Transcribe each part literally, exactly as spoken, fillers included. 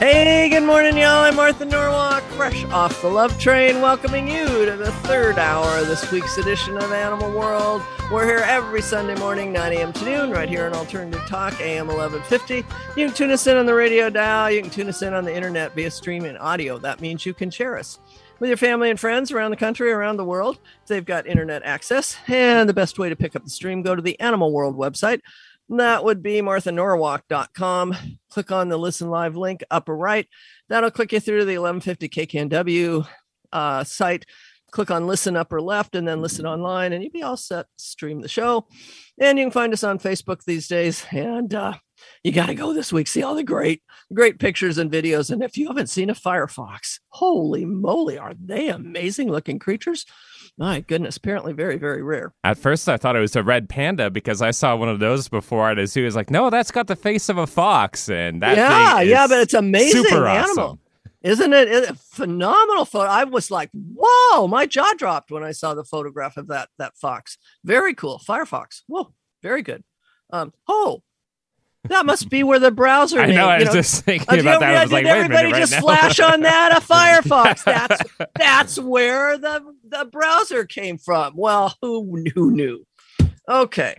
Hey, good morning, y'all. I'm Martha Norwalk, fresh off the Love Train, welcoming you to the third hour of this week's edition of Animal World. We're here every Sunday morning, nine a.m. to noon, right here on Alternative Talk, A M eleven fifty. You can tune us in on the radio dial. You can tune us in on the internet via streaming audio. That means you can share us with your family and friends around the country, around the world. They've got internet access. And the best way to pick up the stream, go to the Animal World website. That would be martha norwalk dot com. Click on the Listen Live link, upper right. That'll click you through to the eleven fifty K K N W uh, site. Click on Listen upper left and then Listen Online, and you'll be all set to stream the show. And you can find us on Facebook these days. And uh, you got to go this week, see all the great, great pictures and videos. And if you haven't seen a firefox, holy moly, are they amazing looking creatures? My goodness, apparently very, very rare. At first, I thought it was a red panda because I saw one of those before at a zoo. It's like, no, that's got the face of a fox, and that yeah, thing is yeah, but it's amazing super animal, awesome. Isn't it? It's a phenomenal photo. I was like, whoa, my jaw dropped when I saw the photograph of that that fox. Very cool, Firefox. Whoa, very good. Um, oh. That must be where the browser I name, know, I was know, just thinking uh, about that. I was did like, wait a minute, everybody right just now. flash on that? A Firefox. That's that's where the, the browser came from. Well, who, who knew? Okay.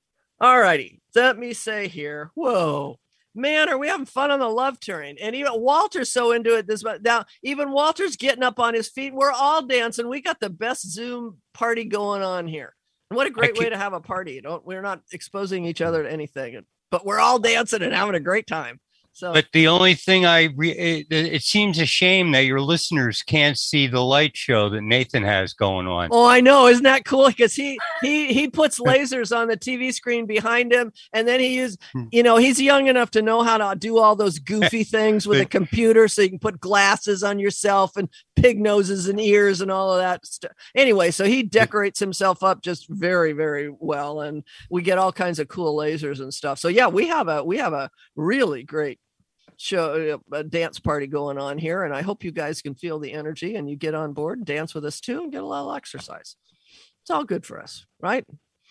All righty. Let me say here. Whoa. Man, are we having fun on the Love Train? And even Walter's so into it. This now, even Walter's getting up on his feet. We're all dancing. We got the best Zoom party going on here. And what a great way to have a party. Don't we're not exposing each other to anything. But we're all dancing and having a great time. So, but the only thing I, re- it, it seems a shame that your listeners can't see the light show that Nathan has going on. Oh, I know. Isn't that cool? Because he he he puts lasers on the T V screen behind him, and then he is, you know, he's young enough to know how to do all those goofy things with a computer, so you can put glasses on yourself and pig noses and ears and all of that stuff. Anyway, so he decorates himself up just very, very well, and we get all kinds of cool lasers and stuff. So yeah, we have a we have a really great show, a dance party going on here, and I hope you guys can feel the energy and you get on board and dance with us too and get a little exercise. It's all good for us, right?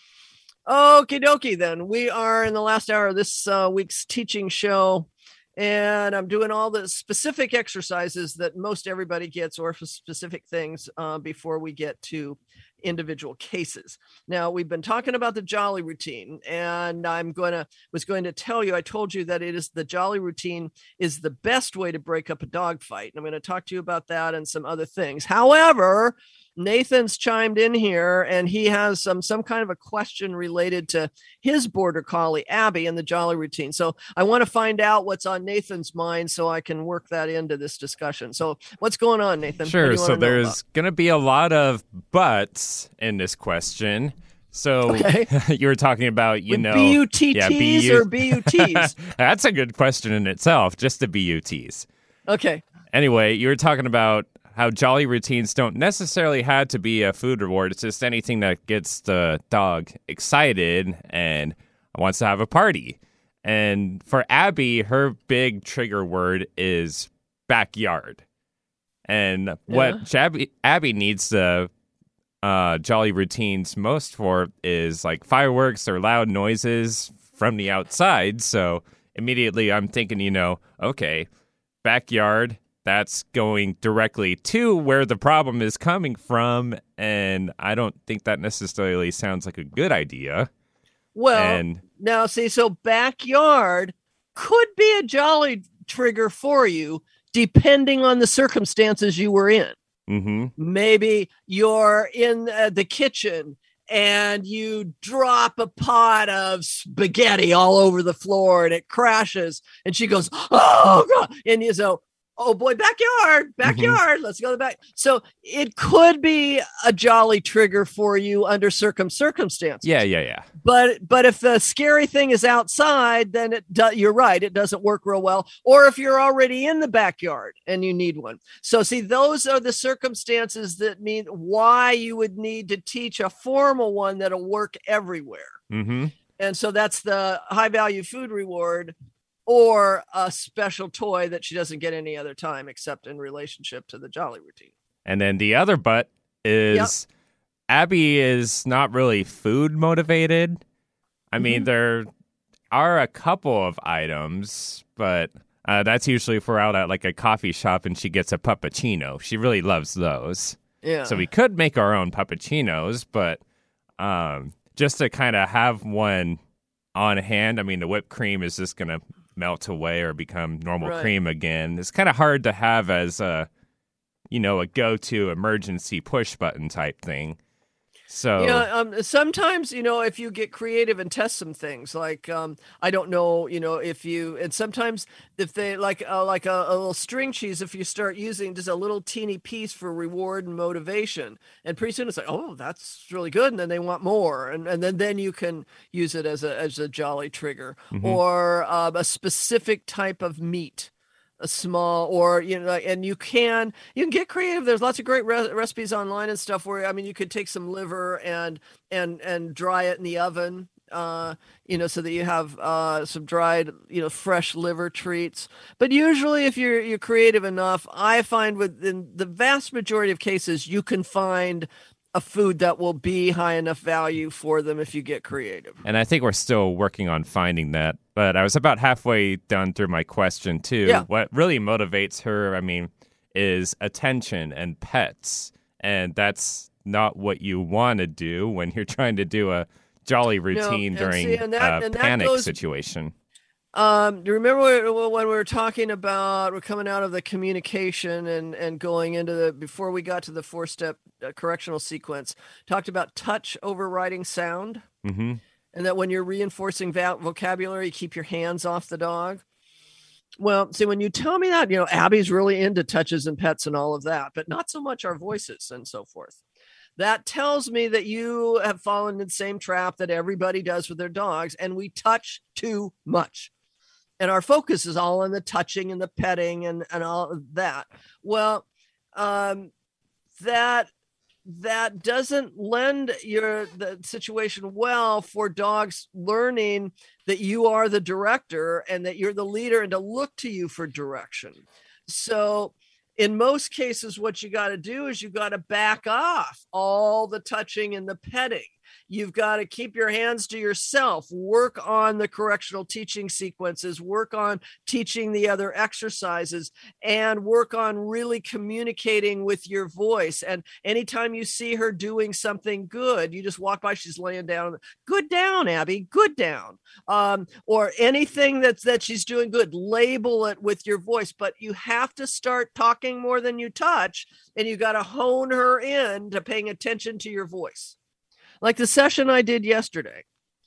Okie dokie, then we are in the last hour of this uh, week's teaching show, and I'm doing all the specific exercises that most everybody gets, or for specific things uh, before we get to individual cases. Now, we've been talking about the Jolly routine, and I'm going to was going to tell you, I told you that it is the Jolly routine is the best way to break up a dog fight. And I'm going to talk to you about that and some other things. However, Nathan's chimed in here, and he has some some kind of a question related to his border collie Abby and the Jolly routine. So I want to find out what's on Nathan's mind so I can work that into this discussion. So what's going on, Nathan? Sure. So there's going to be a lot of buts in this question. So okay. You were talking about, you With know, B U T Ts yeah, B U- or B U Ts? That's a good question in itself, just the B U Ts. Okay. Anyway, you were talking about how Jolly routines don't necessarily have to be a food reward. It's just anything that gets the dog excited and wants to have a party. And for Abby, her big trigger word is backyard. And what yeah. Abby, Abby needs the uh, Jolly routines most for is like fireworks or loud noises from the outside. So immediately I'm thinking, you know, okay, backyard, that's going directly to where the problem is coming from, and I don't think that necessarily sounds like a good idea. Well, and, now see, so backyard could be a Jolly trigger for you, depending on the circumstances you were in. Mm-hmm. Maybe you're in uh, the kitchen and you drop a pot of spaghetti all over the floor and it crashes, and she goes, "Oh God!" And you so. Oh boy, backyard, backyard. Mm-hmm. Let's go to the back. So it could be a Jolly trigger for you under certain circumstances. Yeah, yeah, yeah. But but if the scary thing is outside, then it do, you're right. It doesn't work real well. Or if you're already in the backyard and you need one. So see, those are the circumstances that mean why you would need to teach a formal one that'll work everywhere. Mm-hmm. And so that's the high value food reward, or a special toy that she doesn't get any other time except in relationship to the Jolly routine. And then the other but is yep. Abby is not really food motivated. I mm-hmm. mean, there are a couple of items, but Uh, that's usually if we're out at like a coffee shop and she gets a puppuccino. She really loves those. Yeah. So we could make our own puppuccinos, but um, just to kind of have one on hand, I mean, the whipped cream is just going to melt away or become normal Right. cream again. It's kind of hard to have as a, you know, a go-to emergency push button type thing. So Yeah, um, sometimes, you know, if you get creative and test some things, like um, I don't know, you know, if you, and sometimes if they like uh, like a, a little string cheese, if you start using just a little teeny piece for reward and motivation, and pretty soon it's like, oh, that's really good, and then they want more, and and then then you can use it as a as a jolly trigger, Mhm. or um, a specific type of meat. A small, or you know, and you can you can get creative. There's lots of great re- recipes online and stuff where I mean you could take some liver and and and dry it in the oven, uh you know, so that you have uh some dried, you know, fresh liver treats. But usually if you're you're creative enough, I find within the vast majority of cases you can find a food that will be high enough value for them if you get creative. And I think we're still working on finding that. But I was about halfway done through my question, too. Yeah. What really motivates her, I mean, is attention and pets. And that's not what you want to do when you're trying to do a jolly routine and during see, and that- a and that panic goes- situation. Um, do you remember when when we were talking about we're coming out of the communication and and going into the before we got to the four step uh, correctional sequence, talked about touch overriding sound, Mm-hmm. and that when you're reinforcing vo- vocabulary, you keep your hands off the dog. Well, see, when you tell me that, you know, Abby's really into touches and pets and all of that, but not so much our voices and so forth. That tells me that you have fallen in the same trap that everybody does with their dogs, and we touch too much. And our focus is all on the touching and the petting and, and all of that. Well, um, that that doesn't lend your the situation well for dogs learning that you are the director and that you're the leader and to look to you for direction. So in most cases, what you got to do is you got to back off all the touching and the petting. You've got to keep your hands to yourself, work on the correctional teaching sequences, work on teaching the other exercises, and work on really communicating with your voice. And anytime you see her doing something good, you just walk by, she's laying down, good down, Abby, good down. Um, or anything that's, that she's doing good, label it with your voice. But you have to start talking more than you touch, and you got to hone her in to paying attention to your voice. Like the session I did yesterday,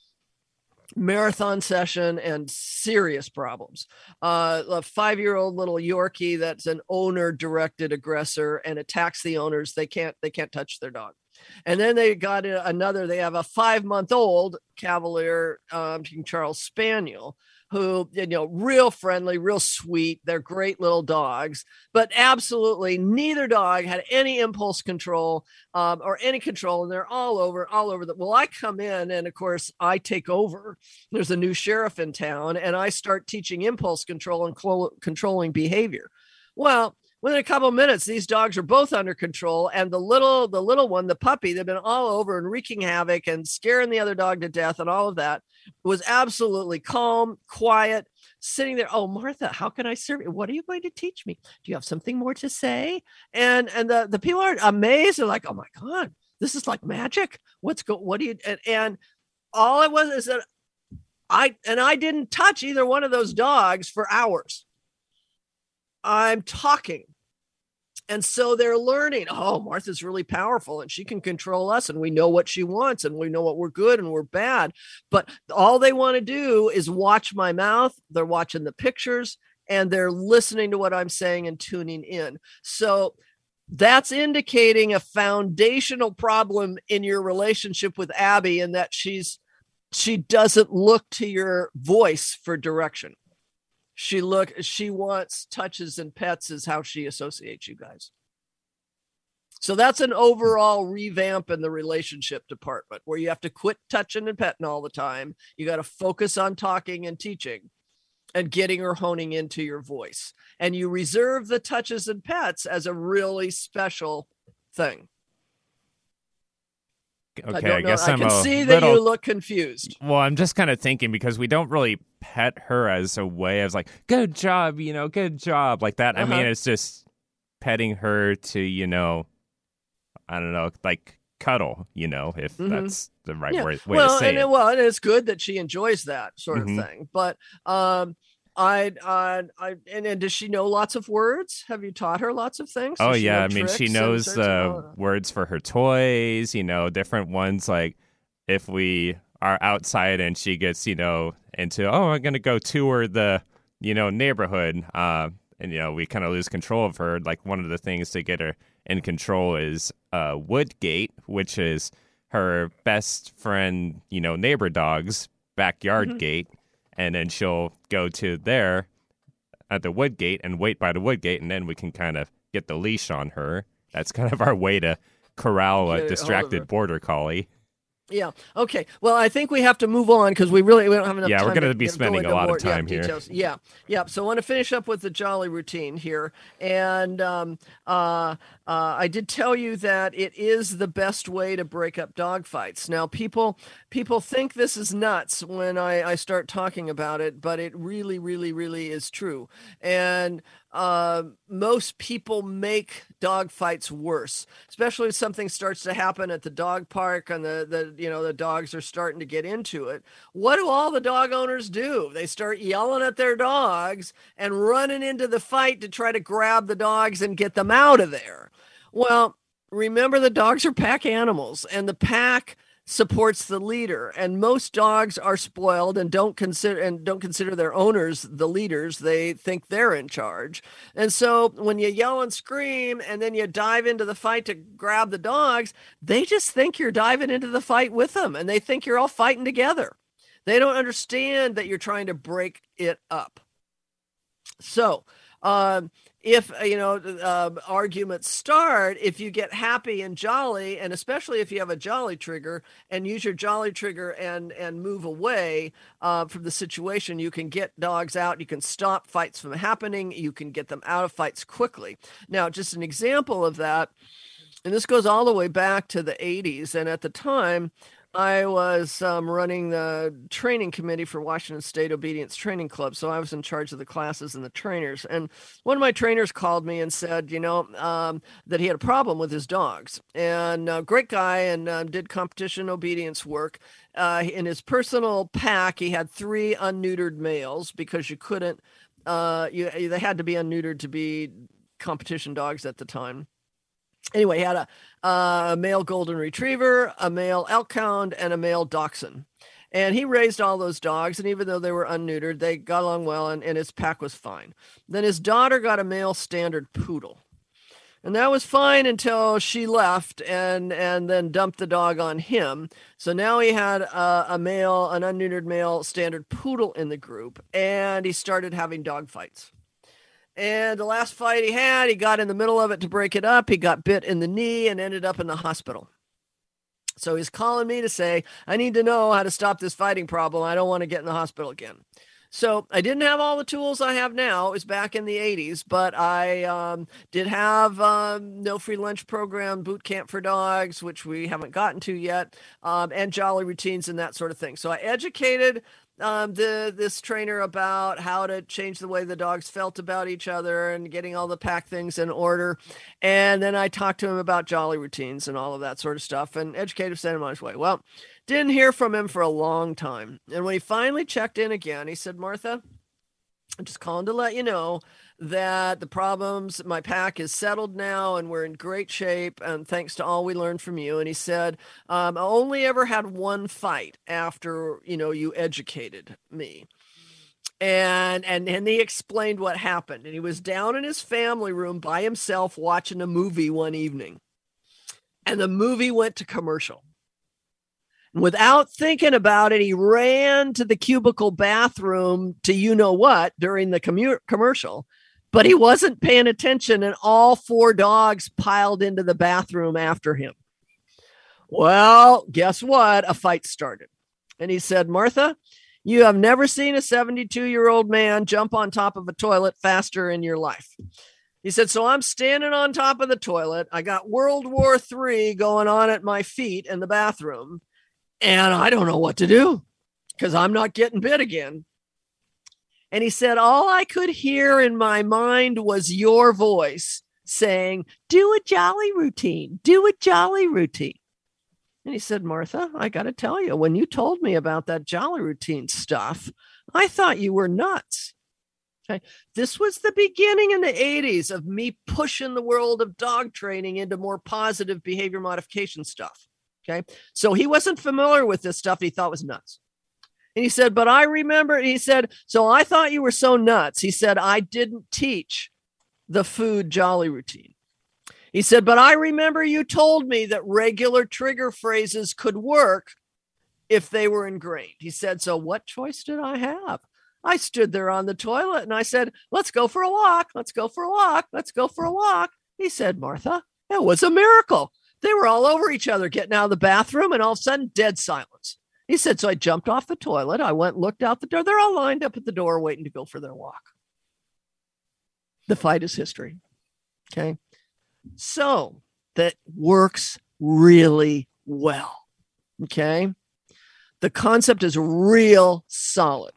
marathon session and serious problems. Uh, a five-year-old little Yorkie that's an owner-directed aggressor and attacks the owners. They can't they can't touch their dog. And then they got another. They have a five-month-old Cavalier um, King Charles Spaniel, who, you know, real friendly, real sweet. They're great little dogs, but absolutely neither dog had any impulse control um, or any control. And they're all over, all over the, well, I come in and of course I take over. There's a new sheriff in town and I start teaching impulse control and clo- controlling behavior. Well, within a couple of minutes, these dogs are both under control, and the little, the little one, the puppy, they've been all over and wreaking havoc and scaring the other dog to death, and all of that was absolutely calm, quiet, sitting there. Oh, Martha, how can I serve you? What are you going to teach me? Do you have something more to say? And and the the people are amazed. They're like, oh my God, this is like magic. What's go? What do you? And, and all it was is that I and I didn't touch either one of those dogs for hours. I'm talking. And so they're learning, oh, Martha's really powerful and she can control us and we know what she wants and we know what we're good and we're bad. But all they want to do is watch my mouth. They're watching the pictures and they're listening to what I'm saying and tuning in. So that's indicating a foundational problem in your relationship with Abby, and that she's she doesn't look to your voice for direction. She look, she wants touches and pets is how she associates you guys. So that's an overall revamp in the relationship department where you have to quit touching and petting all the time. You got to focus on talking and teaching and getting her honing into your voice. And you reserve the touches and pets as a really special thing. Okay, I, don't I know. guess I I'm can a see that little- you look confused. Well, I'm just kind of thinking because we don't really pet her as a way as like, good job, you know, good job, like that. Uh-huh. I mean, it's just petting her to, you know, I don't know, like cuddle, you know, if Mhm. that's the right Yeah. way, way well, to say and it. it, well, and it's good that she enjoys that sort Mhm. of thing. But um, I, I, I, and, and does she know lots of words? Have you taught her lots of things? Oh Does she yeah, know I mean, she tricks and knows tricks and all the that? words for her toys, you know, different ones. Like if we are outside and she gets, you know, into, oh, I'm gonna go tour the, you know, neighborhood, uh, and you know, we kind of lose control of her. Like one of the things to get her in control is uh, Woodgate, which is her best friend, you know, neighbor dog's backyard Mhm. gate, and then she'll go to there at the Woodgate and wait by the Woodgate, and then we can kind of get the leash on her. That's kind of our way to corral Get a a hold of her. distracted border collie. Yeah. Okay. Well, I think we have to move on because we really we don't have enough Yeah, time. we're gonna to be get- go spending a into lot of more, yeah, time here. details. Yeah. Yeah. So I want to finish up with the Jolly routine here, and um, uh, uh, I did tell you that it is the best way to break up dog fights. Now, people people think this is nuts when I, I start talking about it, but it really, really, really is true. And uh, most people make dog fights worse, especially if something starts to happen at the dog park and the, the you know the dogs are starting to get into it. What do all the dog owners do? They start yelling at their dogs and running into the fight to try to grab the dogs and get them out of there. Well, remember the dogs are pack animals, and the pack supports the leader, and most dogs are spoiled and don't consider and don't consider their owners the leaders. They think they're in charge. And so when you yell and scream and then you dive into the fight to grab the dogs, they just think you're diving into the fight with them, and they think you're all fighting together. They don't understand that you're trying to break it up. So um if you know uh, arguments start, if you get happy and jolly, and especially if you have a jolly trigger and use your jolly trigger and and move away uh, from the situation, you can get dogs out, you can stop fights from happening, you can get them out of fights quickly. Now, just an example of that, and this goes all the way back to the eighties, and at the time I was um, running the training committee for Washington State Obedience Training Club. So I was in charge of the classes and the trainers. And one of my trainers called me and said, you know, um, that he had a problem with his dogs. And a uh, great guy, and uh, did competition obedience work. Uh, in his personal pack, he had three unneutered males because you couldn't, uh, you, they had to be unneutered to be competition dogs at the time. Anyway, he had a, uh, a male golden retriever, a male elk hound, and a male dachshund. And he raised all those dogs, and even though they were unneutered, they got along well, and, and his pack was fine. Then his daughter got a male standard poodle. And that was fine until she left and, and then dumped the dog on him. So now he had a, a male, an unneutered male standard poodle in the group, and he started having dog fights. And the last fight he had, he got in the middle of it to break it up. He got bit in the knee and ended up in the hospital. So he's calling me to say, I need to know how to stop this fighting problem. I don't want to get in the hospital again. So I didn't have all the tools I have now. It was back in the eighties, but I um, did have um, No Free Lunch Program, Boot Camp for Dogs, which we haven't gotten to yet, um, and Jolly routines and that sort of thing. So I educated um, the this trainer about how to change the way the dogs felt about each other and getting all the pack things in order. And then I talked to him about Jolly routines and all of that sort of stuff, and educated, sent him on his way. Well, didn't hear from him for a long time. And when he finally checked in again, he said, Martha, I'm just calling to let you know that the problems, my pack is settled now and we're in great shape. And thanks to all we learned from you. And he said, um, I only ever had one fight after, you know, you educated me. And, and, and he explained what happened. And he was down in his family room by himself watching a movie one evening. And the movie went to commercial. Without thinking about it, he ran to the cubicle bathroom to you know what during the commu- commercial, but he wasn't paying attention, and all four dogs piled into the bathroom after him. Well, guess what? A fight started. And he said, Martha, you have never seen a seventy-two-year-old man jump on top of a toilet faster in your life. He said, so I'm standing on top of the toilet. I got World War Three going on at my feet in the bathroom, and I don't know what to do because I'm not getting bit again. And he said, all I could hear in my mind was your voice saying, do a jolly routine, do a jolly routine. And he said, Martha, I got to tell you, when you told me about that jolly routine stuff, I thought you were nuts. Okay. This was the beginning in the eighties of me pushing the world of dog training into more positive behavior modification stuff. Okay. So he wasn't familiar with this stuff. He thought was nuts. And he said, but I remember, he said, so I thought you were so nuts. He said, I didn't teach the food jolly routine. He said, but I remember you told me that regular trigger phrases could work if they were ingrained. He said, so what choice did I have? I stood there on the toilet and I said, let's go for a walk. Let's go for a walk. Let's go for a walk. He said, Martha, it was a miracle. They were all over each other getting out of the bathroom, and all of a sudden, dead silence. He said, so I jumped off the toilet. I went, looked out the door. They're all lined up at the door waiting to go for their walk. The fight is history. Okay. So that works really well. Okay. The concept is real solid.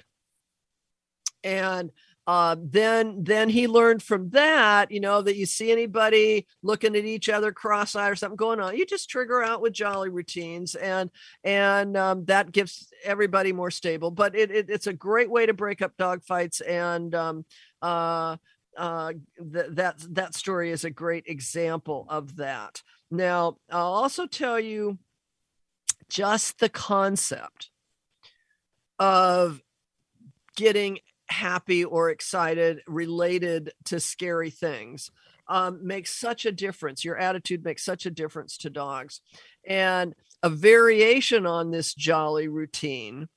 And uh, then, then he learned from that, you know, that you see anybody looking at each other cross-eyed or something going on, you just trigger out with jolly routines, and and um, that gives everybody more stable. But it, it it's a great way to break up dog fights, and um, uh, uh, th- that that story is a great example of that. Now, I'll also tell you just the concept of getting happy or excited related to scary things um, makes such a difference. Your attitude makes such a difference to dogs. And a variation on this jolly routine,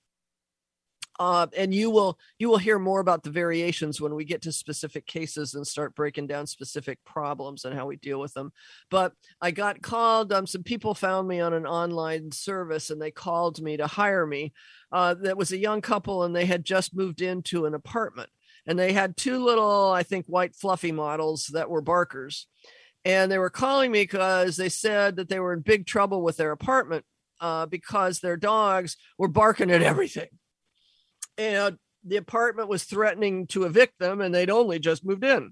uh, and you will you will hear more about the variations when we get to specific cases and start breaking down specific problems and how we deal with them. But I got called, um, some people found me on an online service, and they called me to hire me. Uh, that was a young couple, and they had just moved into an apartment, and they had two little, I think, white fluffy models that were barkers. And they were calling me because they said that they were in big trouble with their apartment uh, because their dogs were barking at everything. And the apartment was threatening to evict them, and they'd only just moved in.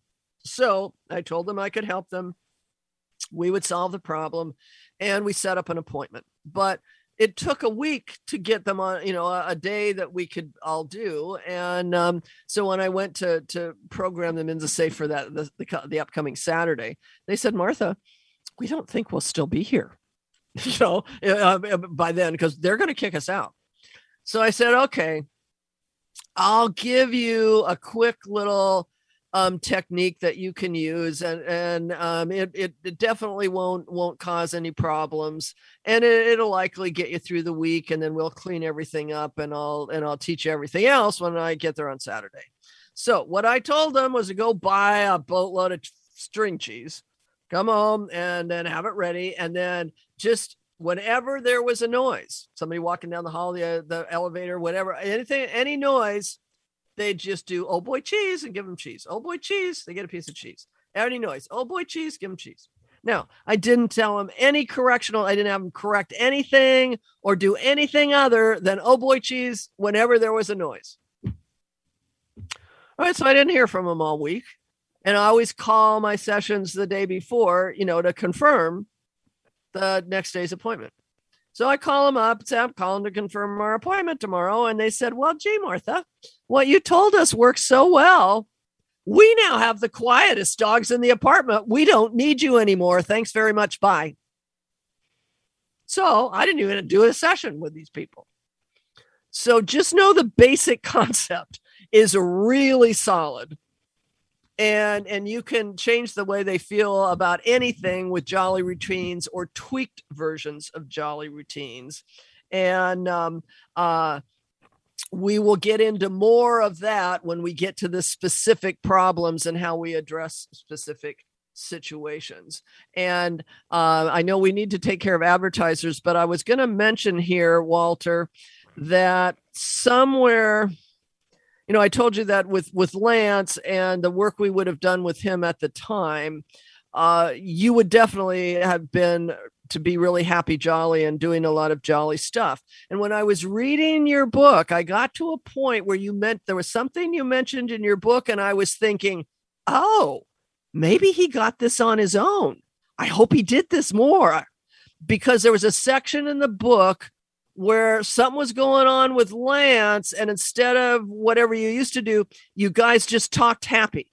So I told them I could help them. We would solve the problem, and we set up an appointment. But it took a week to get them on, you know, a, a day that we could all do. And um, so when I went to to program them in to say for that the, the, the upcoming Saturday, they said, Martha, we don't think we'll still be here, you know, uh, by then, because they're going to kick us out. So I said, okay, I'll give you a quick little um, technique that you can use, and and um, it, it it definitely won't won't cause any problems, and it, it'll likely get you through the week, and then we'll clean everything up, and I'll and I'll teach you everything else when I get there on Saturday. So what I told them was to go buy a boatload of string cheese, come home, and then have it ready, and then just whenever there was a noise, somebody walking down the hall, the the elevator, whatever, anything, any noise, they just do, oh boy, cheese, and give them cheese. Oh boy, cheese, they get a piece of cheese. Any noise, oh boy, cheese, give them cheese. Now, I didn't tell them any correctional, I didn't have them correct anything or do anything other than, oh boy, cheese, whenever there was a noise. All right, so I didn't hear from them all week. And I always call my sessions the day before, you know, to confirm the next day's appointment. So I call them up, say, I'm calling to confirm our appointment tomorrow. And they said, well, gee, Martha, what you told us works so well. We now have the quietest dogs in the apartment. We don't need you anymore. Thanks very much. Bye. So I didn't even do a session with these people. So just know the basic concept is really solid. And, and you can change the way they feel about anything with jolly routines or tweaked versions of jolly routines. And um, uh, we will get into more of that when we get to the specific problems and how we address specific situations. And uh, I know we need to take care of advertisers, but I was going to mention here, Walter, that somewhere you know, I told you that with, with Lance and the work we would have done with him at the time, uh, you would definitely have been to be really happy, jolly, and doing a lot of jolly stuff. And when I was reading your book, I got to a point where you meant there was something you mentioned in your book, and I was thinking, oh, maybe he got this on his own. I hope he did this more, because there was a section in the book where something was going on with Lance, and instead of whatever you used to do, you guys just talked happy.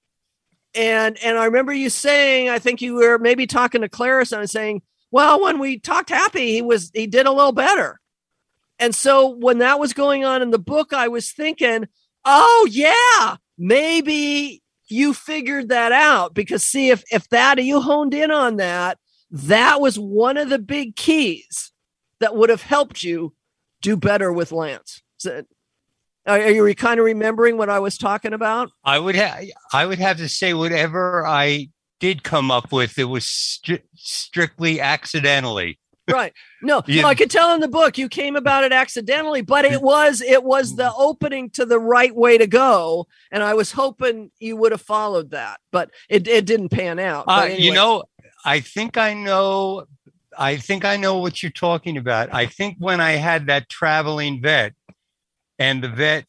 And and I remember you saying, I think you were maybe talking to Clarice and saying, well, when we talked happy, he was he did a little better. And so when that was going on in the book, I was thinking, oh yeah, maybe you figured that out, because see, if if that you honed in on that, that was one of the big keys that would have helped you do better with Lance. So, are you kind of remembering what I was talking about? I would have I would have to say whatever I did come up with, it was stri- strictly accidentally. Right. No, Yeah. no, I could tell in the book you came about it accidentally, but it was it was the opening to the right way to go, and I was hoping you would have followed that, but it it didn't pan out. Uh, But anyway. You know, I think I know. I think I know what you're talking about. I think when I had that traveling vet, and the vet,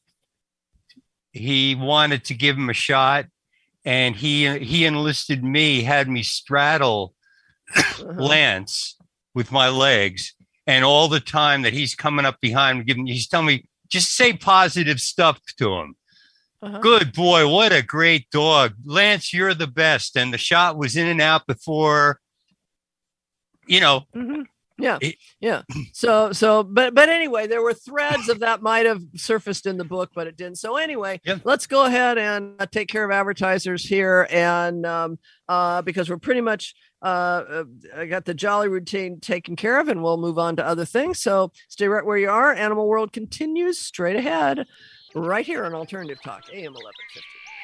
he wanted to give him a shot, and he he enlisted me, had me straddle Uh-huh. Lance with my legs, and all the time that he's coming up behind me, giving, he's telling me, just say positive stuff to him. Uh-huh. Good boy, what a great dog, Lance, you're the best. And the shot was in and out before, you know. Mm-hmm. Yeah, It- yeah. So, so, but, but anyway, there were threads of that might have surfaced in the book, but it didn't. So anyway, Yeah. let's go ahead and uh, take care of advertisers here, and um, uh, because we're pretty much uh, uh, I got the jolly routine taken care of, and we'll move on to other things. So stay right where you are. Animal World continues straight ahead, right here on Alternative Talk, A M eleven fifty.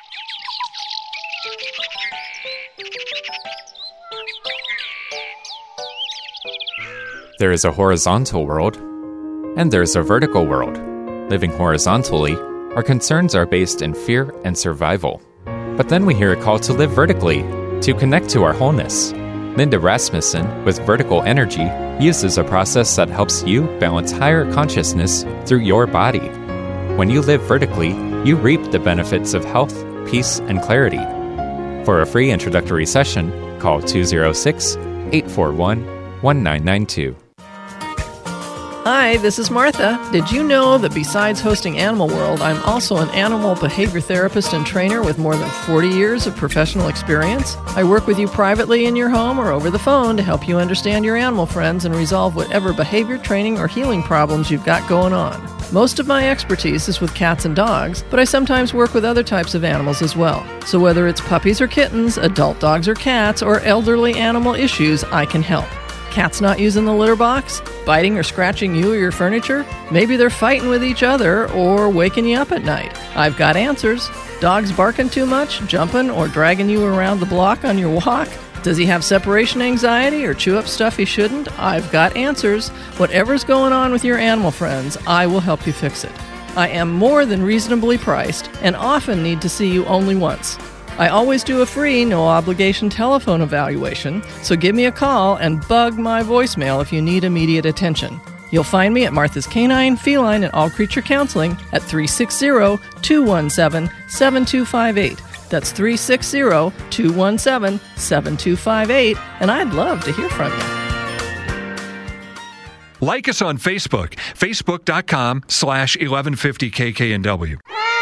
There is a horizontal world, and there is a vertical world. Living horizontally, our concerns are based in fear and survival. But then we hear a call to live vertically, to connect to our wholeness. Linda Rasmussen, with Vertical Energy, uses a process that helps you balance higher consciousness through your body. When you live vertically, you reap the benefits of health, peace, and clarity. For a free introductory session, call two oh six, eight four one, one nine nine two. Hi, this is Martha. Did you know that besides hosting Animal World, I'm also an animal behavior therapist and trainer with more than forty years of professional experience? I work with you privately in your home or over the phone to help you understand your animal friends and resolve whatever behavior, training, or healing problems you've got going on. Most of my expertise is with cats and dogs, but I sometimes work with other types of animals as well. So whether it's puppies or kittens, adult dogs or cats, or elderly animal issues, I can help. Cats not using the litter box? Biting or scratching you or your furniture? Maybe they're fighting with each other or waking you up at night. I've got answers. Dogs barking too much, jumping, or dragging you around the block on your walk? Does he have separation anxiety or chew up stuff he shouldn't? I've got answers. Whatever's going on with your animal friends, I will help you fix it. I am more than reasonably priced and often need to see you only once. I always do a free, no-obligation telephone evaluation, so give me a call and bug my voicemail if you need immediate attention. You'll find me at Martha's Canine, Feline, and All Creature Counseling at three six zero, two one seven, seven two five eight. That's three six zero, two one seven, seven two five eight, and I'd love to hear from you. Like us on Facebook, facebook.com slash 1150kknw.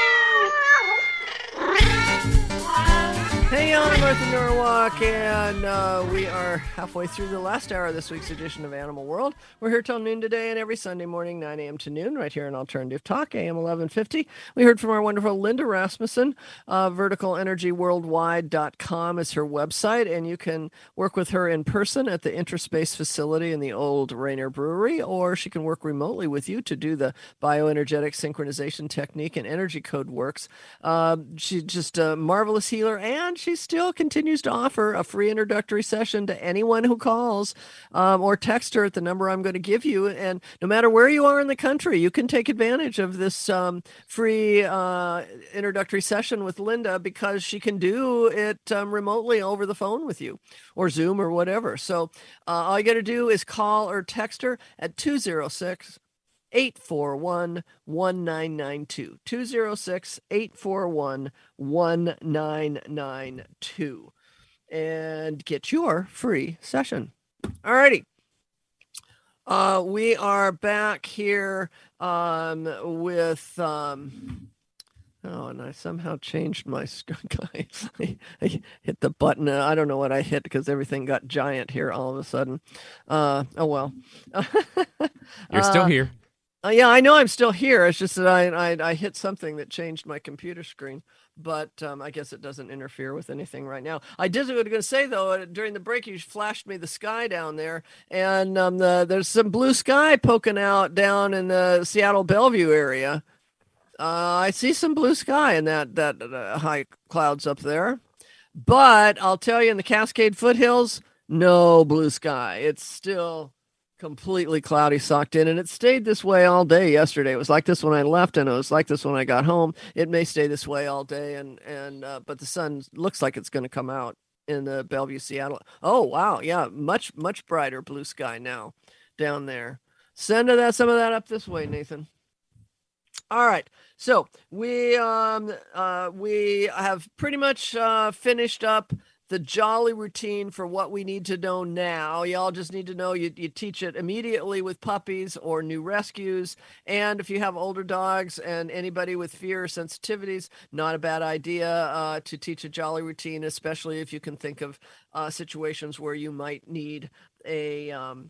Hey, I'm Martha Norwalk, and uh, we are halfway through the last hour of this week's edition of Animal World. We're here till noon today and every Sunday morning, nine a.m. to noon, right here on Alternative Talk, A M eleven fifty. We heard from our wonderful Linda Rasmussen. Uh, vertical energy worldwide dot com is her website, and you can work with her in person at the Interspace facility in the old Rainier Brewery, or she can work remotely with you to do the bioenergetic synchronization technique and energy code works. Uh, she's just a marvelous healer, and she still continues to offer a free introductory session to anyone who calls um, or text her at the number I'm going to give you. And no matter where you are in the country, you can take advantage of this um, free uh, introductory session with Linda, because she can do it um, remotely over the phone with you, or Zoom or whatever. So uh, all you got to do is call or text her at two oh six, eight four one, one nine nine two. two oh six, eight four one, one nine nine two. And get your free session. All righty. Uh, we are back here um, with... Um, Oh, and I somehow changed my I, I hit the button. I don't know what I hit because everything got giant here all of a sudden. Uh, oh, well. You're still uh, here. Uh, yeah, I know I'm still here. It's just that I, I, I hit something that changed my computer screen. But um, I guess it doesn't interfere with anything right now. I did what I was going to say, though. During the break, you flashed me the sky down there. And um, the, there's some blue sky poking out down in the Seattle Bellevue area. Uh, I see some blue sky in that that uh, high clouds up there, but I'll tell you, in the Cascade foothills, no blue sky. It's still completely cloudy, socked in, and it stayed this way all day yesterday. It was like this when I left, and it was like this when I got home. It may stay this way all day, and and uh, but the sun looks like it's going to come out in the Bellevue, Seattle. Oh wow, yeah, much much brighter blue sky now down there. Send that some of that up this way, Nathan. All right, so we um uh we have pretty much uh finished up the Jolly routine for what we need to know now. Y'all just need to know you you teach it immediately with puppies or new rescues, and if you have older dogs and anybody with fear or sensitivities, not a bad idea uh to teach a Jolly routine, especially if you can think of uh situations where you might need a um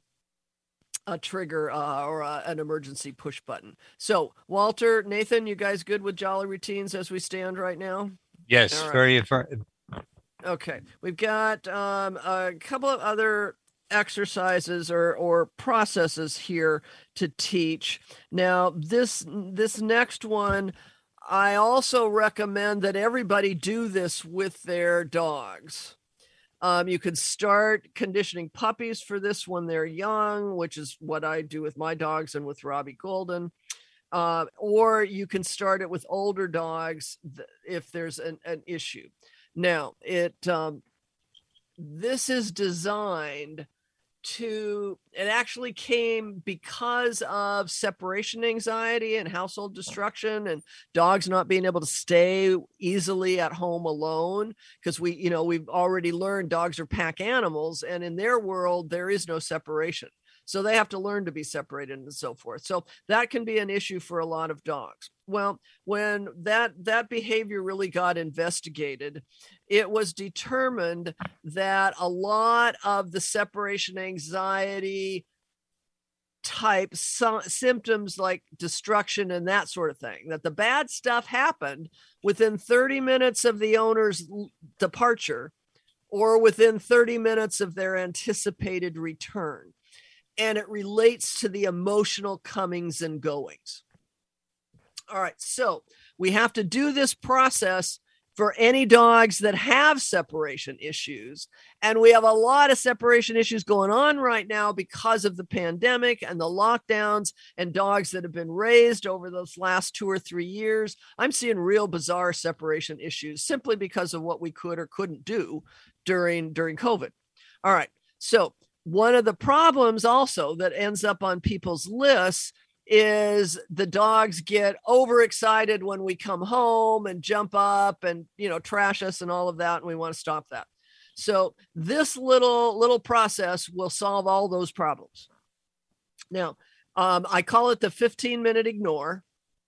a trigger uh, or uh, an emergency push button. So, Walter, Nathan, you guys good with Jolly routines as we stand right now? Yes, All right. very affirmative. Okay, we've got um, a couple of other exercises or or processes here to teach. Now, this this next one, I also recommend that everybody do this with their dogs. Um, you could start conditioning puppies for this when they're young, which is what I do with my dogs and with Robbie Golden. Uh, or you can start it with older dogs th- if there's an, an issue. Now, it um, this is designed to, it actually came because of separation anxiety and household destruction and dogs not being able to stay easily at home alone, because we, you know, we've already learned dogs are pack animals, and in their world, there is no separation. So they have to learn to be separated and so forth. So that can be an issue for a lot of dogs. Well, when that that behavior really got investigated, it was determined that a lot of the separation anxiety type so, symptoms like destruction and that sort of thing, that the bad stuff happened within thirty minutes of the owner's departure or within thirty minutes of their anticipated return. And it relates to the emotional comings and goings. All right, so we have to do this process for any dogs that have separation issues. And we have a lot of separation issues going on right now because of the pandemic and the lockdowns, and dogs that have been raised over those last two or three years. I'm seeing real bizarre separation issues simply because of what we could or couldn't do during, during COVID. All right, so one of the problems also that ends up on people's lists is the dogs get overexcited when we come home and jump up and, you know, trash us and all of that. And we want to stop that. So this little, little process will solve all those problems. Now, um, I call it the fifteen minute ignore.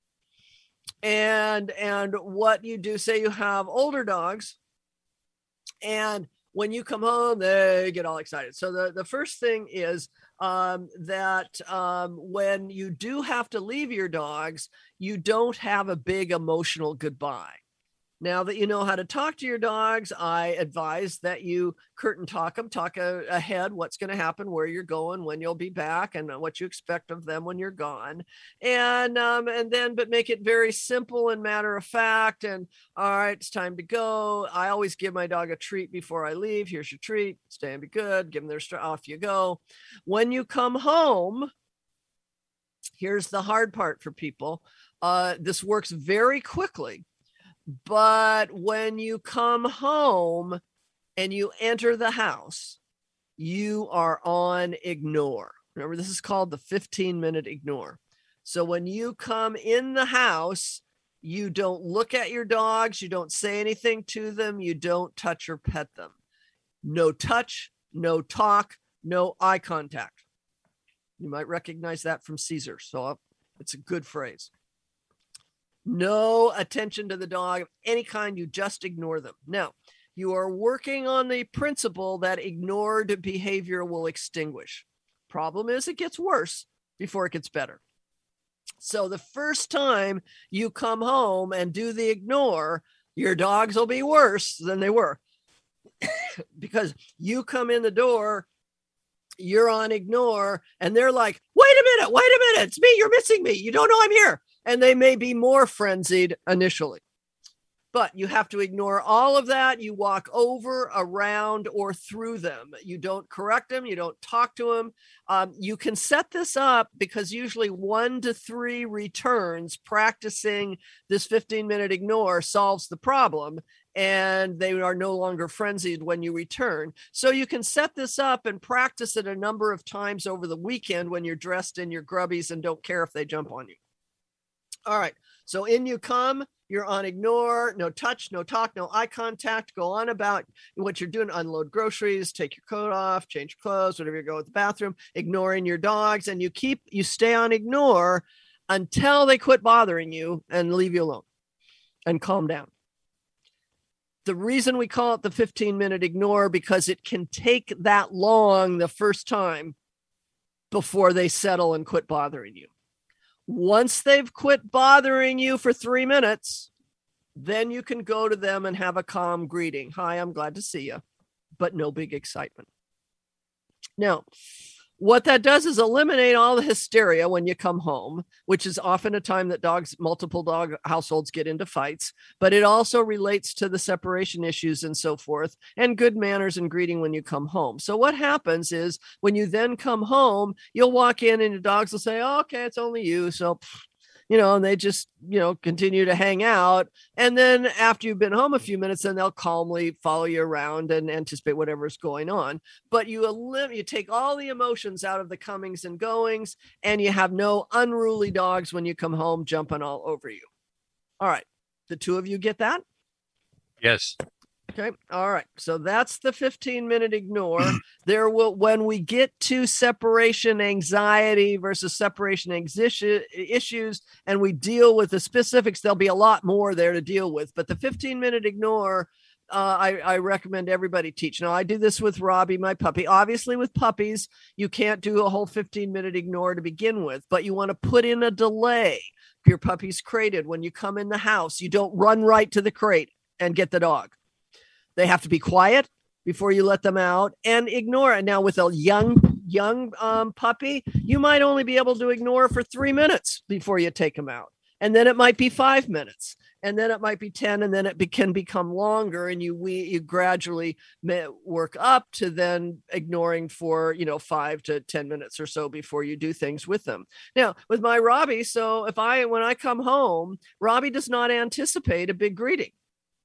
And, and what you do, say you have older dogs, and when you come home, they get all excited. So the, the first thing is um, that um, when you do have to leave your dogs, you don't have a big emotional goodbye. Now that you know how to talk to your dogs, I advise that you curtain talk them, talk a, ahead what's going to happen, where you're going, when you'll be back, and what you expect of them when you're gone. And um, and then, but make it very simple and matter of fact. And all right, it's time to go. I always give my dog a treat before I leave. Here's your treat. Stay and be good. Give them their straw. Off you go. When you come home, here's the hard part for people. Uh, this works very quickly. But when you come home and you enter the house, you are on ignore. Remember, this is called the fifteen minute ignore. So when you come in the house, you don't look at your dogs, you don't say anything to them, you don't touch or pet them. No touch, no talk, no eye contact. You might recognize that from Caesar, so it's a good phrase. No attention to the dog of any kind. You just ignore them. Now, you are working on the principle that ignored behavior will extinguish. Problem is, it gets worse before it gets better. So the first time you come home and do the ignore, your dogs will be worse than they were. Because you come in the door, you're on ignore, and they're like, wait a minute, wait a minute, it's me, you're missing me. You don't know I'm here. And they may be more frenzied initially. But you have to ignore all of that. You walk over, around, or through them. You don't correct them. You don't talk to them. Um, you can set this up because usually one to three returns practicing this fifteen minute ignore solves the problem. And they are no longer frenzied when you return. So you can set this up and practice it a number of times over the weekend when you're dressed in your grubbies and don't care if they jump on you. All right. So in you come, you're on ignore, no touch, no talk, no eye contact. Go on about what you're doing. Unload groceries, take your coat off, change your clothes, whatever you go at the bathroom, ignoring your dogs. And you keep, you stay on ignore until they quit bothering you and leave you alone and calm down. The reason we call it the fifteen minute ignore, because it can take that long the first time before they settle and quit bothering you. Once they've quit bothering you for three minutes, then you can go to them and have a calm greeting. Hi, I'm glad to see you, but no big excitement. Now, what that does is eliminate all the hysteria when you come home, which is often a time that dogs, multiple dog households get into fights, but it also relates to the separation issues and so forth, and good manners and greeting when you come home. So what happens is when you then come home, you'll walk in and the dogs will say, oh, okay, it's only you. So, you know, and they just, you know, continue to hang out. And then after you've been home a few minutes, then they'll calmly follow you around and anticipate whatever's going on. But you elim- you take all the emotions out of the comings and goings, and you have no unruly dogs when you come home jumping all over you. All right. The two of you get that? Yes. Okay. All right. So that's the fifteen minute ignore. There will, when we get to separation anxiety versus separation exi- issues, and we deal with the specifics, there'll be a lot more there to deal with. But the fifteen minute ignore, uh, I, I recommend everybody teach. Now, I do this with Robbie, my puppy. Obviously, with puppies, you can't do a whole fifteen minute ignore to begin with, but you want to put in a delay. Your puppy's crated. When you come in the house, you don't run right to the crate and get the dog. They have to be quiet before you let them out and ignore it. Now, with a young, young um, puppy, you might only be able to ignore for three minutes before you take them out. And then it might be five minutes. And then it might be ten. And then it be, can become longer. And you we you gradually may work up to then ignoring for, you know, five to ten minutes or so before you do things with them. Now, with my Robbie, so if I, when I come home, Robbie does not anticipate a big greeting.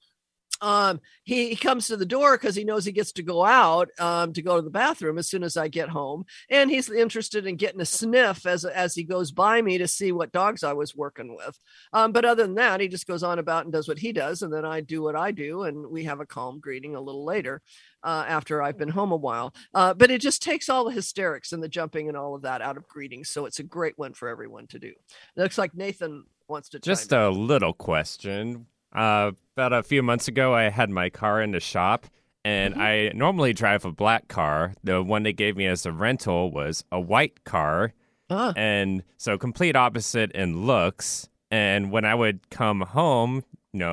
Um, he, he comes to the door because he knows he gets to go out um, to go to the bathroom as soon as I get home. And he's interested in getting a sniff as, as he goes by me to see what dogs I was working with. Um, but other than that, he just goes on about and does what he does. And then I do what I do. And we have a calm greeting a little later uh, after I've been home a while. Uh, but it just takes all the hysterics and the jumping and all of that out of greetings. So it's a great one for everyone to do. It looks like Nathan wants to just chime a in. little question. Uh, about a few months ago, I had my car in the shop, and mm-hmm. I normally drive a black car. The one they gave me as a rental was a white car, uh. and so complete opposite in looks. And when I would come home, you know,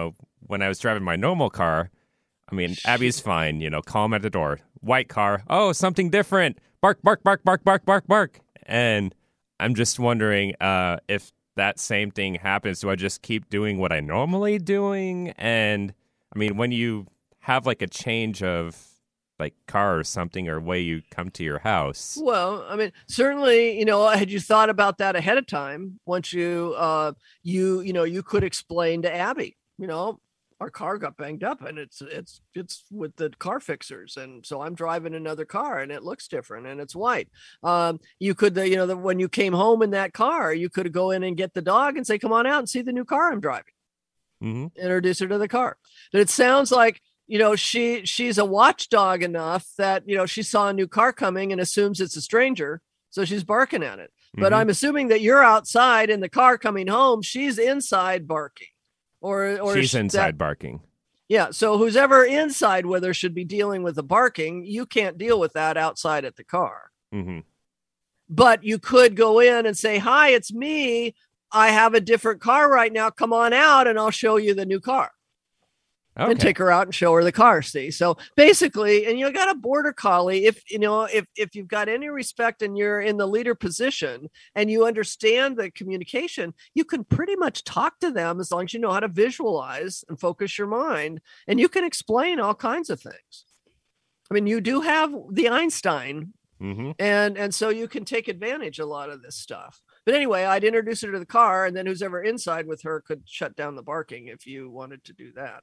when I was driving my normal car, I mean, Abby's fine, you know, calm at the door. White car, oh, something different. Bark, bark, bark, bark, bark, bark, bark. And I'm just wondering uh, if that same thing happens. Do I just keep doing what I normally doing? And I mean, when you have like a change of like car or something or way you come to your house. Well, I mean, certainly, you know, had you thought about that ahead of time, once you, uh, you, you know, you could explain to Abby, you know, our car got banged up and it's, it's, it's with the car fixers. And so I'm driving another car and it looks different and it's white. Um, you could, you know, the, when you came home in that car, you could go in and get the dog and say, come on out and see the new car I'm driving. Mm-hmm. Introduce her to the car. But it sounds like, you know, she, she's a watchdog enough that, you know, she saw a new car coming and assumes it's a stranger. So she's barking at it. Mm-hmm. But I'm assuming that you're outside in the car coming home. She's inside barking. Or, or she's inside that, barking. Yeah. So who's ever inside with her should be dealing with the barking. You can't deal with that outside at the car. Mm-hmm. But you could go in and say, hi, it's me. I have a different car right now. Come on out and I'll show you the new car. Okay. And take her out and show her the car. See, so basically, and you got a border collie. If you know, if if you've got any respect and you're in the leader position and you understand the communication, you can pretty much talk to them as long as you know how to visualize and focus your mind, and you can explain all kinds of things. I mean, you do have the Einstein, mm-hmm. and and so you can take advantage of a lot of this stuff. But anyway, I'd introduce her to the car, and then who's ever inside with her could shut down the barking if you wanted to do that.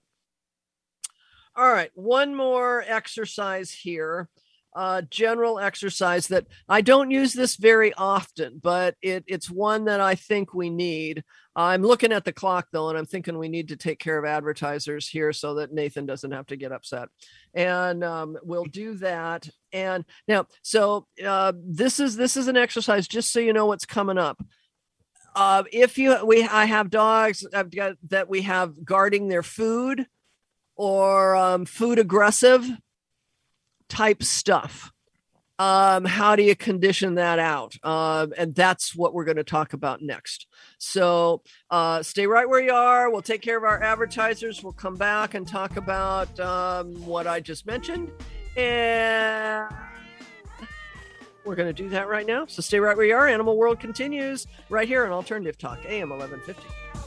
All right, one more exercise here, uh, general exercise that I don't use this very often, but it, it's one that I think we need. I'm looking at the clock, though, and I'm thinking we need to take care of advertisers here so that Nathan doesn't have to get upset. And um, we'll do that. And now, so uh, this is this is an exercise, just so you know what's coming up. Uh, if you, we, I have dogs I've got, that we have guarding their food, or um, food aggressive type stuff. Um, how do you condition that out? Um, and that's what we're going to talk about next. So uh, stay right where you are. We'll take care of our advertisers. We'll come back and talk about um, what I just mentioned. And we're going to do that right now. So stay right where you are. Animal World continues right here on Alternative Talk, A M eleven fifty.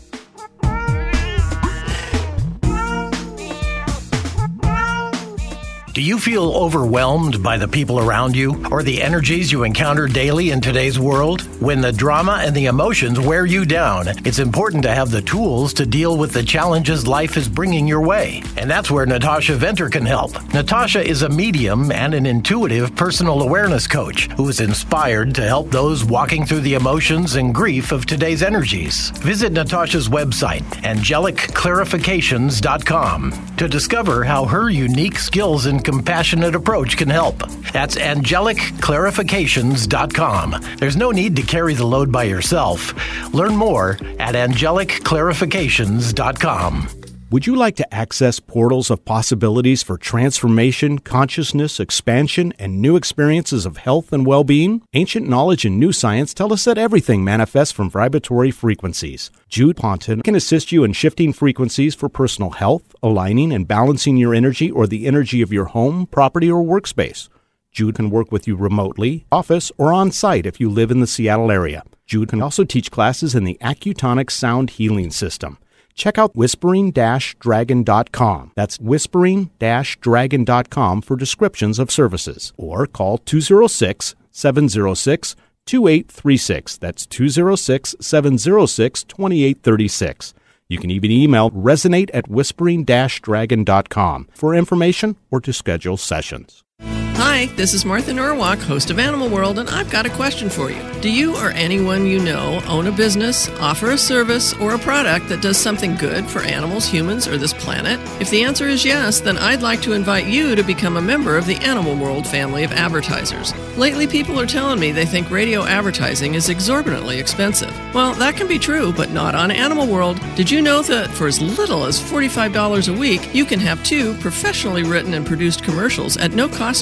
Do you feel overwhelmed by the people around you or the energies you encounter daily in today's world? When the drama and the emotions wear you down, it's important to have the tools to deal with the challenges life is bringing your way. And that's where Natasha Venter can help. Natasha is a medium and an intuitive personal awareness coach who is inspired to help those walking through the emotions and grief of today's energies. Visit Natasha's website, angelic clarifications dot com, to discover how her unique skills and compassionate approach can help. That's angelic clarifications dot com. There's no need to carry the load by yourself. Learn more at angelic clarifications dot com. Would you like to access portals of possibilities for transformation, consciousness, expansion, and new experiences of health and well-being? Ancient knowledge and new science tell us that everything manifests from vibratory frequencies. Jude Ponton can assist you in shifting frequencies for personal health, aligning and balancing your energy or the energy of your home, property, or workspace. Jude can work with you remotely, office, or on-site if you live in the Seattle area. Jude can also teach classes in the Accutonic Sound Healing System. Check out whispering dash dragon dot com. That's whispering dash dragon dot com for descriptions of services. Or call two oh six, seven oh six, two eight three six. That's two oh six, seven oh six, two eight three six. You can even email resonate at whispering dash dragon dot com for information or to schedule sessions. Hi, this is Martha Norwalk, host of Animal World, and I've got a question for you. Do you or anyone you know own a business, offer a service, or a product that does something good for animals, humans, or this planet? If the answer is yes, then I'd like to invite you to become a member of the Animal World family of advertisers. Lately, people are telling me they think radio advertising is exorbitantly expensive. Well, that can be true, but not on Animal World. Did you know that for as little as forty-five dollars a week, you can have two professionally written and produced commercials at no cost to you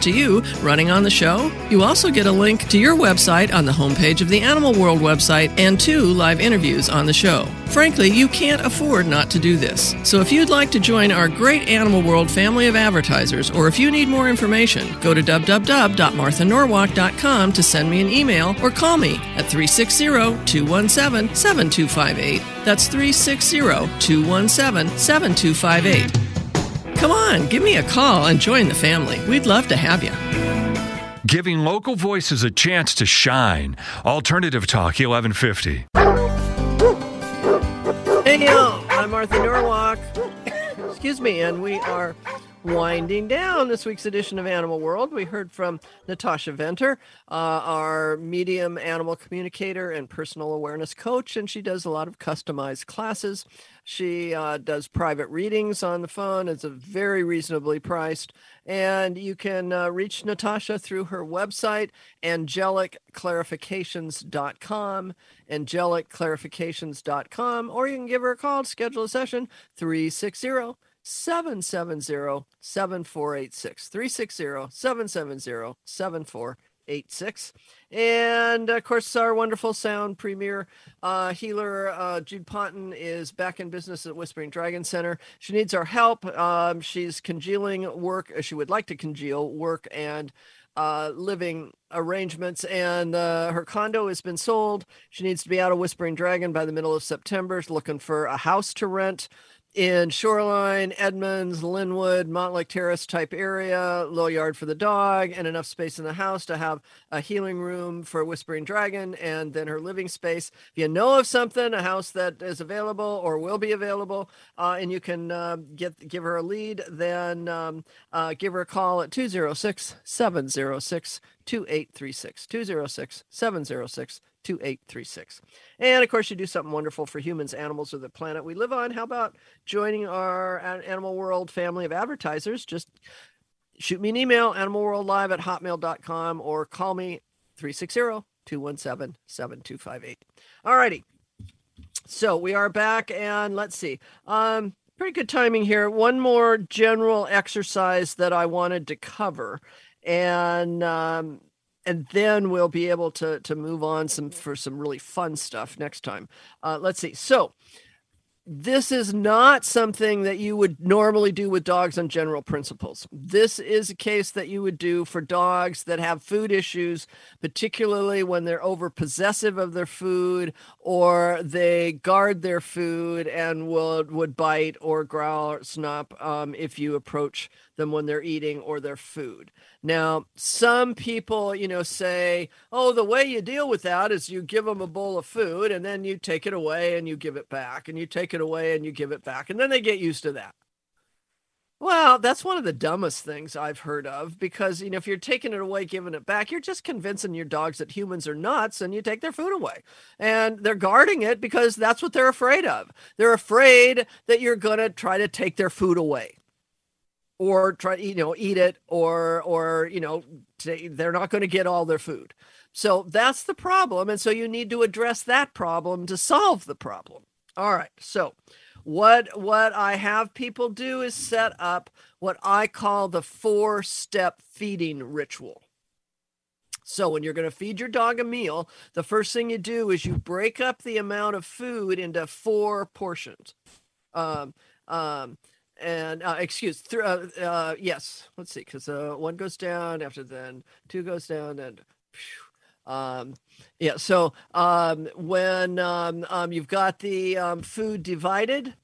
running on the show. You also get a link to your website on the homepage of the Animal World website and two live interviews on the show. Frankly, you can't afford not to do this. So if you'd like to join our great Animal World family of advertisers, or if you need more information, go to w w w dot martha norwalk dot com to send me an email or call me at three six zero, two one seven, seven two five eight. That's three six zero, two one seven, seven two five eight. Come on, give me a call and join the family. We'd love to have you. Giving local voices a chance to shine. Alternative Talk eleven fifty. Hey, yo, I'm Martha Norwalk. Excuse me, and we are winding down this week's edition of Animal World. We heard from Natasha Venter, uh, our medium animal communicator and personal awareness coach, and she does a lot of customized classes. She uh, does private readings on the phone. It's a very reasonably priced, and you can uh, reach Natasha through her website, angelic clarifications dot com, angelic clarifications dot com, or you can give her a call to schedule a session, three six zero, seven seven zero, seven four eight six, three six zero, seven seven zero, seven four eight six. And of course, our wonderful sound premier uh, healer, uh, Jude Ponton, is back in business at Whispering Dragon Center. She needs our help. Um, she's congealing work. She would like to congeal work and uh, living arrangements, and uh, her condo has been sold. She needs to be out of Whispering Dragon by the middle of September. She's looking for a house to rent in Shoreline, Edmonds, Linwood, Montlake Terrace type area, low yard for the dog, and enough space in the house to have a healing room for Whispering Dragon, and then her living space. If you know of something, a house that is available or will be available, uh, and you can uh, get give her a lead, then um, uh, give her a call at two oh six, seven oh six, two eight three six, two oh six, seven oh six, two eight three six. And of course, you do something wonderful for humans, animals, or the planet we live on. How about joining our Animal World family of advertisers? Just shoot me an email, animalworldlive at hotmail dot com, or call me three six zero, two one seven, seven two five eight. All righty. So we are back, and let's see. Um, pretty good timing here. One more general exercise that I wanted to cover. And um, and then we'll be able to to move on some for some really fun stuff next time. Uh, let's see. So this is not something that you would normally do with dogs on general principles. This is a case that you would do for dogs that have food issues, particularly when they're over possessive of their food, or they guard their food and would, would bite or growl or snap um, if you approach them when they're eating or their food. Now, some people, you know, say, oh, the way you deal with that is you give them a bowl of food and then you take it away and you give it back, and you take it away and you give it back, and then they get used to that. Well, that's one of the dumbest things I've heard of, because, you know, if you're taking it away, giving it back, you're just convincing your dogs that humans are nuts and you take their food away. And they're guarding it because that's what they're afraid of. They're afraid that you're going to try to take their food away, or try to, you know, eat it, or, or, you know, they're not going to get all their food. So that's the problem. And so you need to address that problem to solve the problem. All right. So what, what I have people do is set up what I call the four-step feeding ritual. So when you're going to feed your dog a meal, the first thing you do is you break up the amount of food into four portions. Um, um, And uh, excuse, th- uh, uh, yes, let's see, because uh, one goes down, after then two goes down, and um, yeah. So um, when um, um, you've got the um, food divided,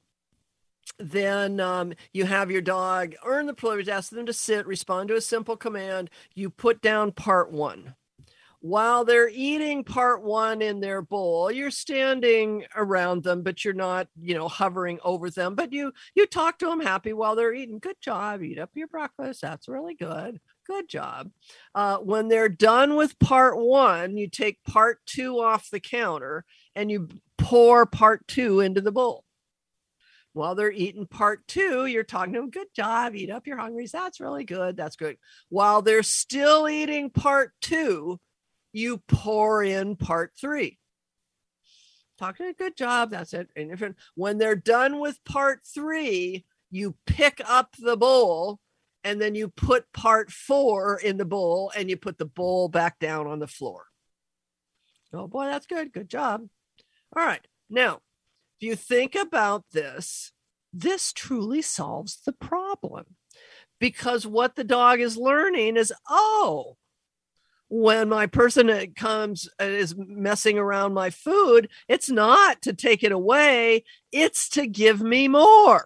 then um, you have your dog earn the privilege, ask them to sit, respond to a simple command. You put down part one. While they're eating part one in their bowl, you're standing around them, but you're not, you know, hovering over them, but you, you talk to them happy while they're eating. Good job. Eat up your breakfast. That's really good. Good job. Uh, when they're done with part one, you take part two off the counter and you pour part two into the bowl. While they're eating part two, you're talking to them. Good job. Eat up your hungries. That's really good. That's good. While they're still eating part two, you pour in part three. Talking a good job. That's it. And if, when they're done with part three, you pick up the bowl and then you put part four in the bowl and you put the bowl back down on the floor. Oh boy, that's good. Good job. All right. Now, if you think about this, this truly solves the problem, because what the dog is learning is, oh, when my person comes and is messing around my food, it's not to take it away, it's to give me more.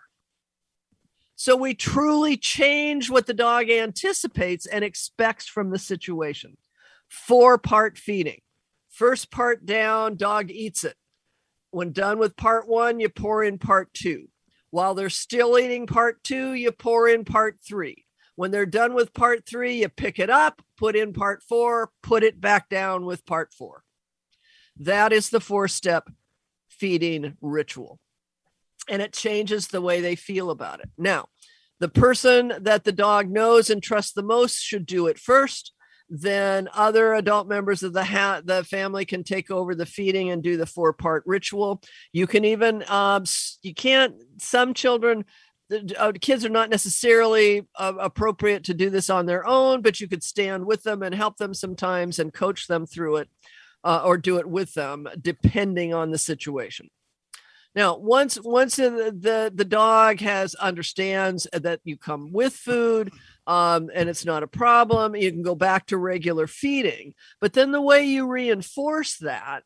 So we truly change what the dog anticipates and expects from the situation. Four-part feeding. First part down, dog eats it. When done with part one, you pour in part two. While they're still eating part two, you pour in part three. When they're done with part three, you pick it up, put in part four, put it back down with part four. That is the four-step feeding ritual. And it changes the way they feel about it. Now, the person that the dog knows and trusts the most should do it first. Then other adult members of the ha- the family can take over the feeding and do the four-part ritual. You can even, um, you can't, some children, the uh, kids are not necessarily uh, appropriate to do this on their own, but you could stand with them and help them sometimes and coach them through it, uh, or do it with them, depending on the situation. Now, once once the, the, the dog has understands that you come with food, um, and it's not a problem, you can go back to regular feeding. But then the way you reinforce that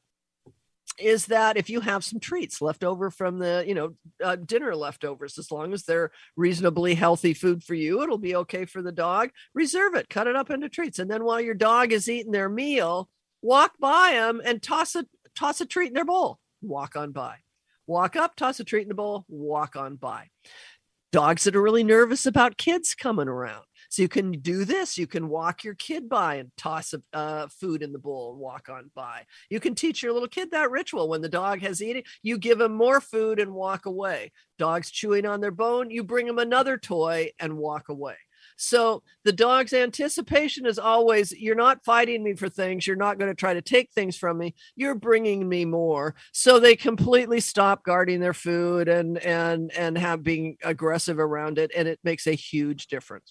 is that if you have some treats left over from the, you know, uh, dinner leftovers, as long as they're reasonably healthy food for you, it'll be okay for the dog. Reserve it, cut it up into treats. And then while your dog is eating their meal, walk by them and toss a, toss a treat in their bowl. Walk on by. Walk up, toss a treat in the bowl, walk on by. Dogs that are really nervous about kids coming around. So you can do this. You can walk your kid by and toss a, uh, food in the bowl and walk on by. You can teach your little kid that ritual. When the dog has eaten, you give him more food and walk away. Dogs chewing on their bone, you bring him another toy and walk away. So the dog's anticipation is always, you're not fighting me for things. You're not going to try to take things from me. You're bringing me more. So they completely stop guarding their food and, and, and have being aggressive around it. And it makes a huge difference.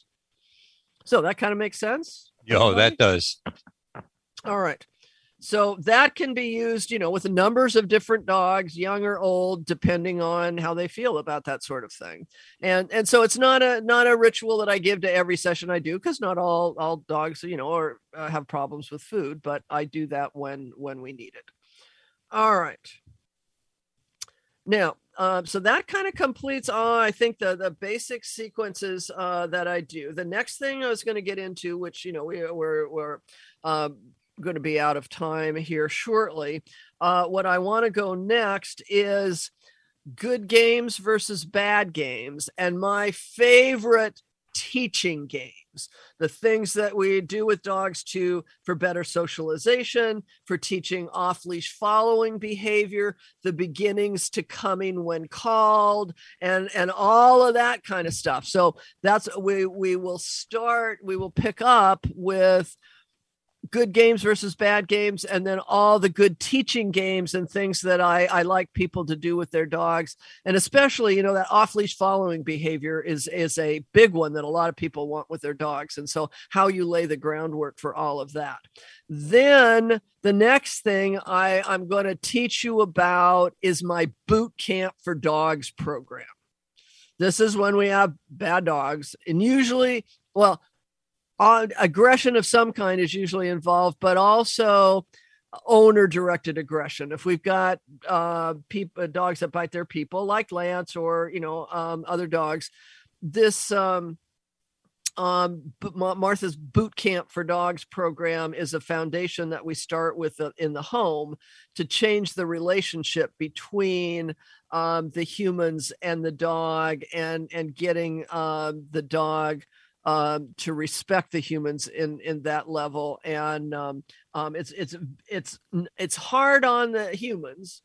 So that kind of makes sense. Oh, that does. All right. So that can be used, you know, with numbers of different dogs, young or old, depending on how they feel about that sort of thing. And and so it's not a not a ritual that I give to every session I do, because not all all dogs, you know, or uh, have problems with food, but I do that when when we need it. All right. Now, uh, so that kind of completes, uh, I think, the the basic sequences uh, that I do. The next thing I was going to get into, which, you know, we, we're we're um, going to be out of time here shortly. Uh, what I want to go next is good games versus bad games, and my favorite teaching games, the things that we do with dogs to for better socialization, for teaching off-leash following behavior, the beginnings to coming when called, and and all of that kind of stuff. So that's we we will start we will pick up with good games versus bad games, and then all the good teaching games and things that I, I like people to do with their dogs. And especially, you know, that off-leash following behavior is, is a big one that a lot of people want with their dogs. And so how you lay the groundwork for all of that. Then the next thing I, I'm going to teach you about is my Boot Camp for Dogs program. This is when we have bad dogs, and usually, well, Uh, aggression of some kind is usually involved, but also owner-directed aggression. If we've got uh, people, dogs that bite their people, like Lance or, you know, um, other dogs, this um, um, Martha's Boot Camp for Dogs program is a foundation that we start with uh, in the home to change the relationship between um, the humans and the dog, and and getting um, the dog Um, to respect the humans in, in that level. And um, um, it's, it's, it's, it's hard on the humans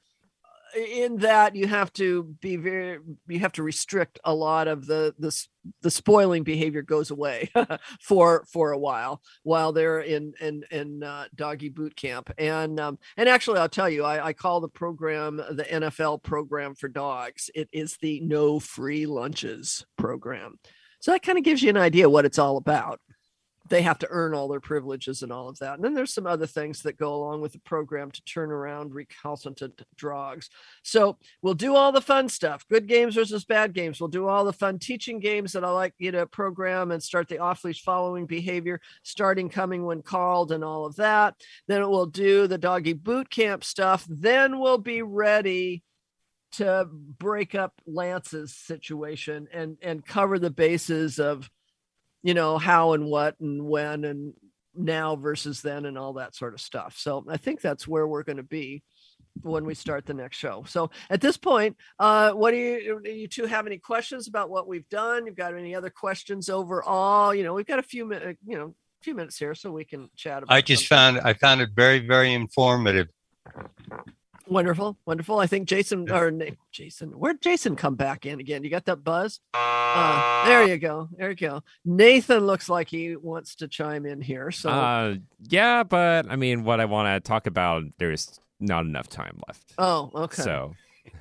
in that you have to be very, you have to restrict a lot of the, the, the spoiling behavior goes away for, for a while, while they're in, in, in uh, doggy boot camp. And, um, and actually I'll tell you, I, I call the program the N F L program for dogs. It is the no free lunches program. So that kind of gives you an idea what it's all about. They have to earn all their privileges and all of that. And then there's some other things that go along with the program to turn around recalcitrant drugs. So we'll do all the fun stuff, good games versus bad games. We'll do all the fun teaching games that I like you to program and start the off-leash following behavior, starting coming when called and all of that. Then we'll do the doggy boot camp stuff. Then we'll be ready to break up Lance's situation and, and cover the bases of, you know, how and what and when and now versus then and all that sort of stuff. So I think that's where we're going to be when we start the next show. So at this point, uh, what do you, do you two have any questions about what we've done? You've got any other questions overall? You know, we've got a few minutes, you know, a few minutes here so we can chat about I just something. found, I found it very, very informative. Wonderful. Wonderful. I think Jason or Jason, where'd Jason come back in again? You got that buzz? Uh, there you go. There you go. Nathan looks like he wants to chime in here. So Uh, yeah, but I mean, what I want to talk about, there's not enough time left. Oh, okay. So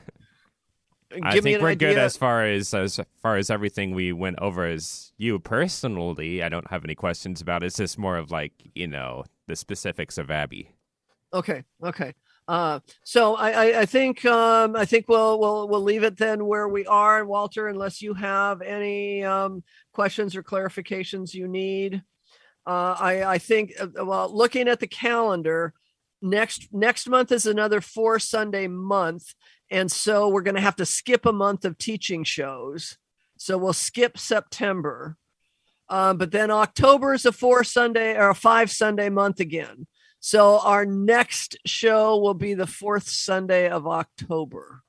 Give I me think an we're idea. good as far as as far as everything we went over. As you personally, I don't have any questions about. It's just more of like, you know, the specifics of Abby. Okay. Okay. Uh, so I, I, I think um, I think we'll we'll we'll leave it then where we are, Walter, unless you have any um, questions or clarifications you need. Uh, I I think uh, well, looking at the calendar, next next month is another four Sunday month, and so we're going to have to skip a month of teaching shows. So we'll skip September, um, but then October is a four Sunday or a five Sunday month again. So our next show will be the fourth Sunday of October.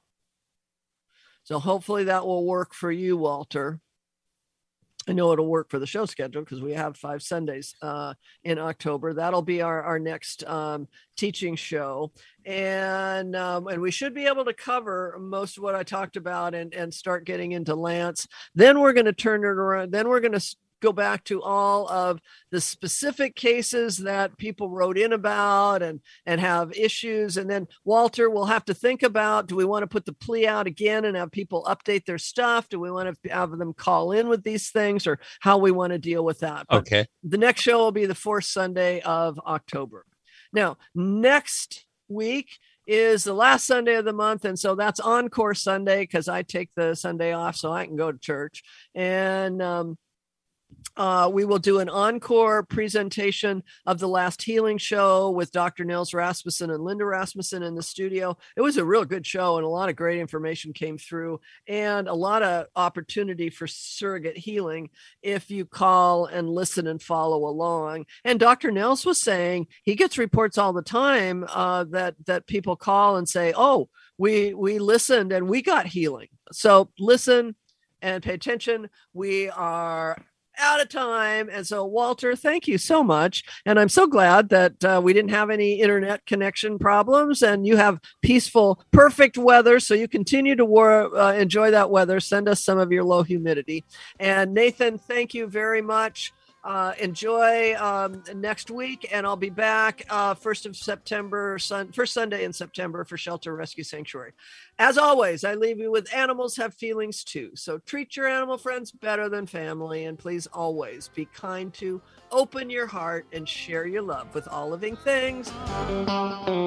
So hopefully that will work for you, Walter. I know it'll work for the show schedule because we have five Sundays uh, in October. That'll be our, our next um, teaching show. And um, and we should be able to cover most of what I talked about and, and start getting into Lance. Then we're going to turn it around. Then we're going to go back to all of the specific cases that people wrote in about and, and have issues. And then Walter will have to think about, do we want to put the plea out again and have people update their stuff? Do we want to have them call in with these things or how we want to deal with that? But Okay. the next show will be the fourth Sunday of October. Now, next week is the last Sunday of the month. And so that's Encore Sunday because I take the Sunday off so I can go to church. And, um, Uh, we will do an encore presentation of the Last Healing Show with Doctor Nils Rasmussen and Linda Rasmussen in the studio. It was a real good show and a lot of great information came through and a lot of opportunity for surrogate healing if you call and listen and follow along. And Doctor Nils was saying he gets reports all the time uh, that that people call and say, oh, we we listened and we got healing. So listen and pay attention. We are out of time. And so, Walter, thank you so much. And I'm so glad that uh, we didn't have any internet connection problems and you have peaceful, perfect weather. So you continue to war- uh, enjoy that weather. Send us some of your low humidity. And Nathan, thank you very much. Uh, enjoy um, next week, and I'll be back uh, first of September, sun, first Sunday in September for Shelter Rescue Sanctuary. As always, I leave you with animals have feelings too. So treat your animal friends better than family, and please always be kind to, open your heart, and share your love with all living things.